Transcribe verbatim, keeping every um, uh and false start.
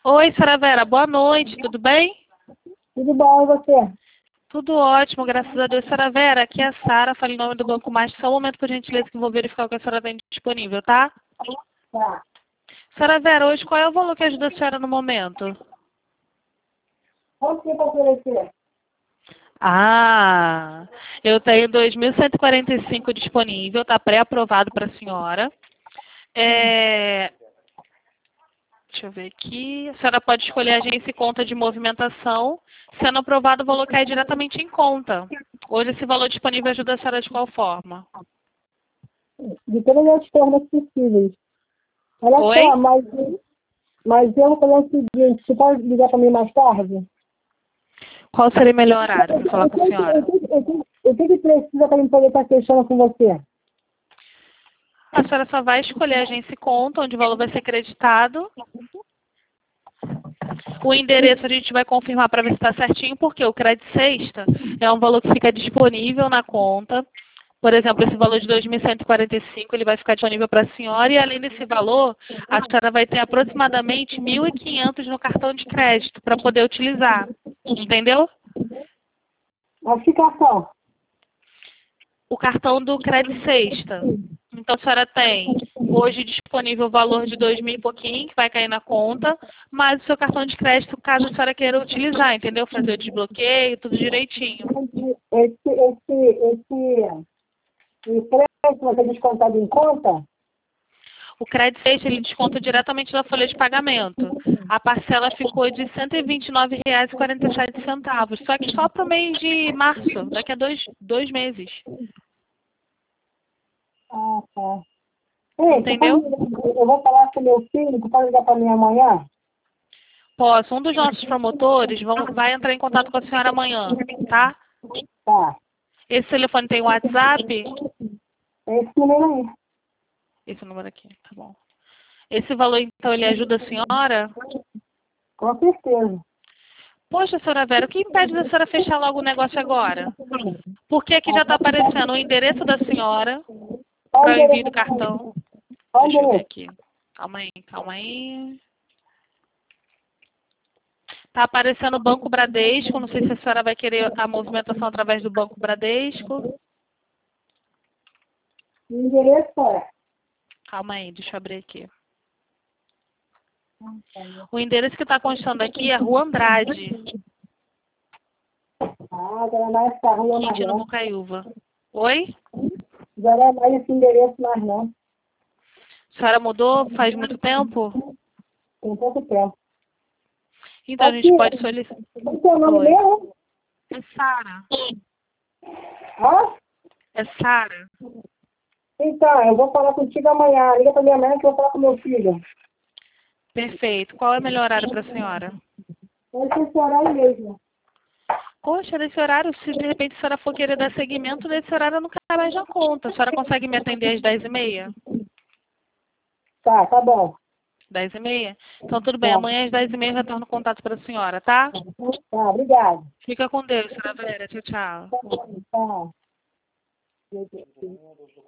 Oi, senhora Vera, boa noite, tudo bem? Tudo bom, e você? Tudo ótimo, graças a Deus. Senhora Vera, aqui é a Sara, fala em nome do Banco Master. Só um momento, por gentileza, que eu vou verificar o que a senhora tem disponível, tá? Tá. Senhora Vera, hoje qual é o valor que ajuda a senhora no momento? Quanto tempo para oferecer? Ah, eu tenho dois mil cento e quarenta e cinco disponível, está pré-aprovado para a senhora. É... Deixa eu ver aqui. A senhora pode escolher agência e conta de movimentação. Sendo aprovado, o valor cai diretamente em conta. Hoje esse valor disponível ajuda a senhora de qual forma? De todas as formas possíveis. Olha Oi? só, mas, mas eu vou fazer o seguinte, você pode ligar para mim mais tarde? Qual seria o melhor horário para falar Eu com a tenho que, eu senhora? tenho, que- eu tenho, eu tenho que precisa para mim poder estar fechando com você. A senhora só vai escolher a agência e conta, onde o valor vai ser creditado. O endereço a gente vai confirmar para ver se está certinho, porque o crédito sexta é um valor que fica disponível na conta. Por exemplo, esse valor de dois mil cento e quarenta e cinco ele vai ficar disponível para a senhora e além desse valor, a senhora vai ter aproximadamente mil e quinhentos no cartão de crédito para poder utilizar. Entendeu? Mas que cartão? O cartão do crédito sexta. Então a senhora tem hoje disponível o valor de dois mil e pouquinho, que vai cair na conta, mas o seu cartão de crédito, caso a senhora queira utilizar, entendeu? Fazer o desbloqueio, tudo direitinho. Esse, esse, esse, esse crédito vai ser descontado em conta? O crédito sexta ele desconta diretamente da folha de pagamento. A parcela ficou de cento e vinte e nove reais e quarenta e sete centavos. Só que só para o mês de março, daqui a dois, dois meses. Ah, tá. Ei, você pode Entendeu? ligar, eu vou falar com meu filho, você pode ligar para mim amanhã? Posso. Um dos nossos promotores vão, vai entrar em contato com a senhora amanhã, tá? Tá. Esse telefone tem WhatsApp? É esse número aí. Esse número aqui, tá bom. Esse valor, então, ele ajuda a senhora? Com certeza. Poxa, senhora Vera, o que impede da senhora fechar logo o negócio agora? Porque aqui já está aparecendo o endereço da senhora Qual o para o envio endereço? do cartão. Qual o Deixa eu ver endereço? aqui. Calma aí, calma aí. Tá aparecendo o Banco Bradesco. Não sei se a senhora vai querer a movimentação através do Banco Bradesco. O endereço é? Calma aí, deixa eu abrir aqui. O endereço que está constando aqui é Rua Andrade, Ah, já não é mais essa rua mais Quintino não. Bocaiúva. Oi? Já não é mais esse endereço mais não. A senhora mudou faz muito tempo? Tem pouco tempo. Então a Aqui, gente pode solicitar. qual é o seu nome Oi. mesmo? É Sara. Hã? É Sara. Então, eu vou falar contigo amanhã. Liga pra minha mãe que eu vou falar com meu filho. Perfeito. Qual é o melhor horário para a senhora? Vai ser esse horário mesmo. Poxa, nesse horário, se de repente a senhora for querer dar seguimento, nesse horário eu não cai mais na conta. A senhora consegue me atender às dez e meia? Tá, tá bom. Dez e meia? Então tudo bem, Tá, amanhã às dez e meia eu retorno contato para a senhora, tá? tá, obrigado. Fica com Deus, senhora Vera. Tchau, tchau. Tá, tá.